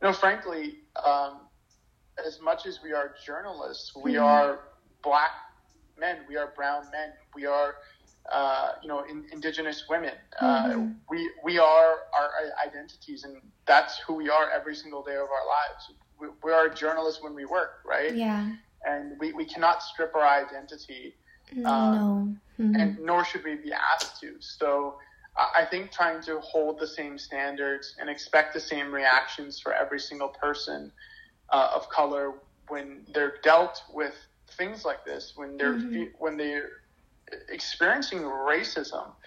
Frankly, as much as we are journalists, we are Black men, we are brown men, we are, Indigenous women. We are our identities, and that's who we are every single day of our lives. We are journalists when we work, right? Yeah. And we cannot strip our identity, No. and nor should we be asked to. So I think trying to hold the same standards and expect the same reactions for every single person of color when they're dealt with things like this, when they're experiencing racism,